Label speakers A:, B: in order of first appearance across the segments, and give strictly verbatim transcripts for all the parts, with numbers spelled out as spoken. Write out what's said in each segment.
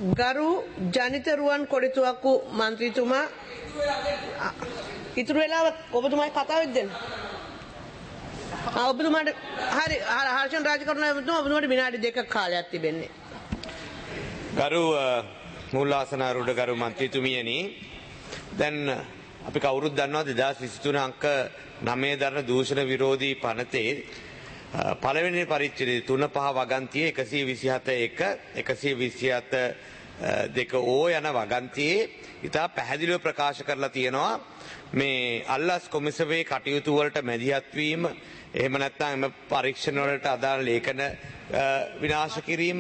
A: ගරු ජනිත රුවන් කොඩිතුවක්කු මන්ත්‍රීතුමා ඉතුරු වෙලාව ඔබතුමායි කතා වෙද්දෙන්න. ඔබතුමාට හරි හර්ෂන් රාජකරුණ ඔබතුමා ඔබතුමාට විනාඩි දෙකක් කාලයක් තිබෙන්නේ.
B: ගරු මූලාසනාරූඪ ගරු මන්ත්‍රීතුමියනි, දැන් අපි කවුරුත් දන්නවා දෙදාස් විසිතුන අංක නවය දරන දූෂණ විරෝධී පනතේ පළවෙනි පරිච්ඡේදයේ තුන පහ වගන්තියේ එකසිය විසිහත එක එකසිය විසිහත දෙක ඕ යන වගන්තියේ ඉතා පැහැදිලිව ප්‍රකාශ කරලා තියෙනවා මේ අල්ලස් කොමිසමේ කටයුතු වලට මැදිහත් වීම, එහෙම නැත්නම් එම පරීක්ෂණ වලට අදාළ ලේඛන විනාශ කිරීම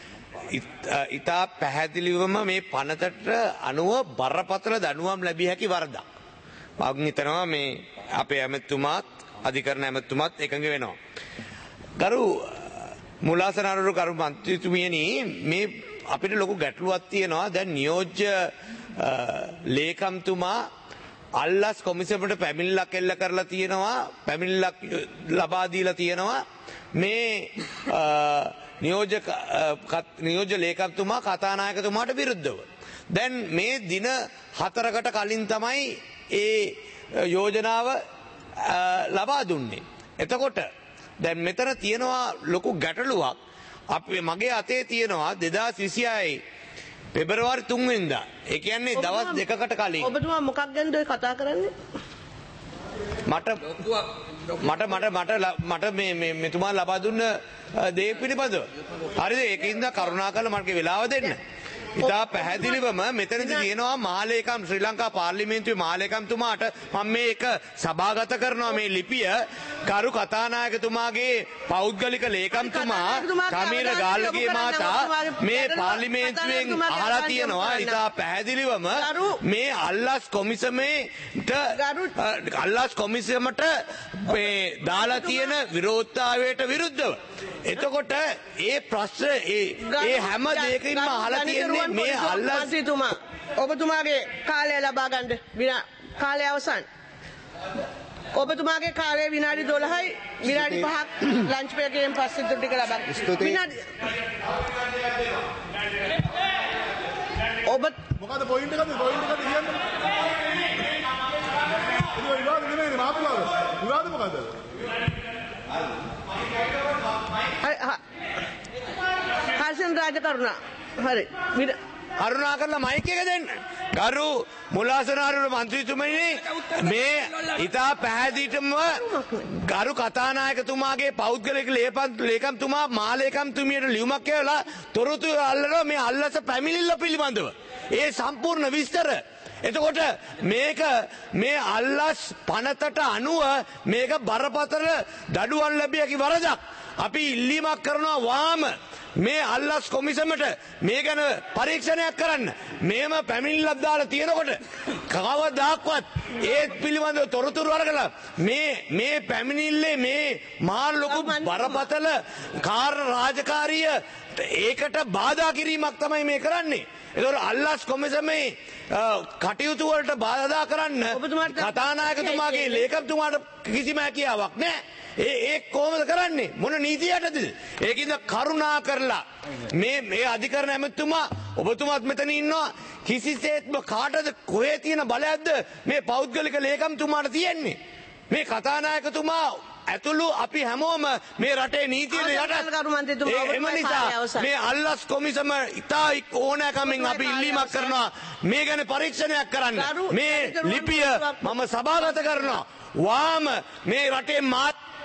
B: ඉතා පැහැදිලිවම මේ පනතට අනුව බරපතල දඬුවම් ලැබිය හැකි වරදක්. මම හිතනවා මේ අපේ ඇමතුමාත් අධිකරණ ඇමතුමාත් එකඟ වෙනවා. ගරු මුලාසනාරූඪ ගරු මන්ත්‍රීතුමියනි, මේ අපිට ලොකු ගැටලුවක් තියෙනවා. දැන් නියෝජ්‍ය ලේකම්තුමා අල්ලස් කොමිසමට පැමිණිල්ලක් එල්ල කරලා තියෙනවා, පැමිණිල්ලක් ලබා දීලා තියෙනවා. මේ නියෝජ්‍ය නියෝජ්‍ය ලේකම්තුමා කතානායකතුමාට විරුද්ධව. දැන් මේ දින හතරකට කලින් තමයි ඒ යෝජනාව ලබා දුන්නේ. එතකොට දැන් මෙතන තියෙනවා ලොකු ගැටලුවක්. අපි මගේ අතේ තියෙනවා දෙදාස් විසිහය පෙබරවාරි තුන් වෙනිදා. ඒ කියන්නේ දවස් දෙකකට කලින්.
A: ඔබතුමා මොකක් ගැනද ඔය කතා කරන්නේ?
B: මට මට මට මට මට මේ මේ මෙතුමා ලබා දුන්න දේ පිළිබඳව. හරිද? ඒකින්ද කරුණාකරලා මට වෙලාව දෙන්න. ඉතා පැහැදිලිවම මෙතනදි තියෙනවා මහලේකම් ශ්‍රී ලංකා පාර්ලිමේන්තුවේ මහලේකම්තුමාට මම මේක සභාගත කරනවා මේ ලිපිය. කරු කතානායකතුමාගේ පෞද්ගලික ලේකම්තුමා කමීර ගාල්ලගේ මහතා මේ පාර්ලිමේන්තුවෙන් අහලා තියෙනවා ඉතා පැහැදිලිවම මේ අල්ලස් කොමිසමේට අල්ලස් කොමිසමට මේ දාලා තියෙන විරෝධතාවයට විරුද්ධව. එතකොට ඒ ප්‍රශ්න ඒ ඒ හැම දෙයකින්ම අහලා තියෙන්නේ මේ අල්ලස්
A: මන්ත්‍රීතුමා ඔබතුමාගේ කාලය ලබා ගන්න විනා කාලය අවසන්. ඔබතුමාගේ කාලය විනාඩි දොළහයි විනාඩි පහක් ලන්ච් බ්‍රේක් එකෙන් පස්සේ ඉතුරු ටික ලබා ගන්න. විනාඩි ඔබ
C: මොකද පොයින්ට් එකද පොයින්ට් එකද කියන්නේ? ඒක විවාද නෙමෙයි මාතුලාද? විවාද මොකද?
A: හර්ෂන් රාජකරුණ හරි
B: කරුණා කරලා මයික් එක දෙන්න. ගරු මුලාසනාරූඪ මන්ත්‍රීතුමනි, මේ ඉතා පැහැදිලිවම ගරු කතානායකතුමාගේ පෞද්ගලික ලේකම්තුමා මාලේකම්තුමියට ලියුමක් කියවලා තොරතුරු අල්ලනවා මේ අල්ලස පැමිණිල්ල පිළිබඳව. ඒ සම්පූර්ණ විස්තර. එතකොට මේක මේ අල්ලස් පනතට අනුව මේක බරපතල දඩුවම් ලැබිය හැකි වරදක්. අපි ඉල්ලීමක් කරනවා වාම මේ අල්ලස් කොමිසමට මේ ගැන පරීක්ෂණයක් කරන්න. මේම පැමිණිල්ලක් දාලා තියෙනකොට කවදාක්වත් ඒත් පිළිබඳව තොරතුරු අරගලා මේ මේ පැමිණිල්ලේ මේ මහා ලොකු බරපතල කාර්ය රාජකාරිය ඒකට බාධා කිරීමක් තමයි මේ කරන්නේ. ඒතකොට අල්ලස් කොමිසමේ කටයුතු වලට බාධා කරන්න කතානායකතුමාගේ ලේකම්තුමාට කිසිම හැකියාවක් නැහැ. ඒ ඒ කොහොමද කරන්නේ? මොන නීතියටද? ඒකින්ද කරුණා කරලා මේ මේ අධිකරණ ඇමතුමා ඔබතුමාත් මෙතන ඉන්නවා. කිසිසේත්ම කාටද කොහේ තියෙන බලයක්ද මේ පෞද්ගලික ලේකම්තුමාට තියෙන්නේ? මේ කතානායකතුමා ඇතුළු අපි හැමෝම මේ රටේ නීතියට යටත්. එම නිසා මේ අල්ලස් කොමිසම ඉතා ඕනෑකමින් අපි ඉල්ලීමක් කරනවා මේ ගැන පරීක්ෂණයක් කරන්න. මේ ලිපිය මම සභාගත කරනවා. වාම මේ රටේ මාත්